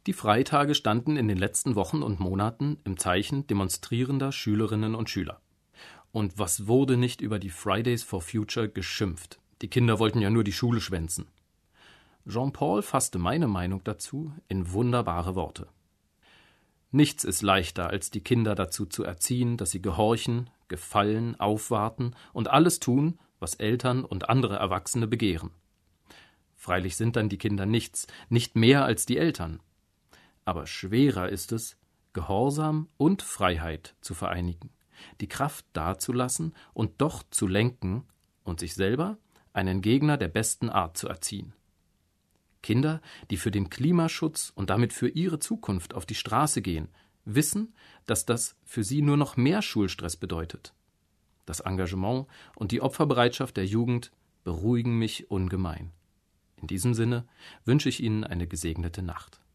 Die Freitage standen in den letzten Wochen und Monaten im Zeichen demonstrierender Schülerinnen und Schüler. Und was wurde nicht über die Fridays for Future geschimpft? Die Kinder wollten ja nur die Schule schwänzen. Jean-Paul fasste meine Meinung dazu in wunderbare Worte. Nichts ist leichter, als die Kinder dazu zu erziehen, dass sie gehorchen, gefallen, aufwarten und alles tun, was Eltern und andere Erwachsene begehren. Freilich sind dann die Kinder nichts, nicht mehr als die Eltern. Aber schwerer ist es, Gehorsam und Freiheit zu vereinigen, die Kraft dazulassen und doch zu lenken und sich selber einen Gegner der besten Art zu erziehen. Kinder, die für den Klimaschutz und damit für ihre Zukunft auf die Straße gehen, wissen, dass das für sie nur noch mehr Schulstress bedeutet. Das Engagement und die Opferbereitschaft der Jugend beruhigen mich ungemein. In diesem Sinne wünsche ich Ihnen eine gesegnete Nacht.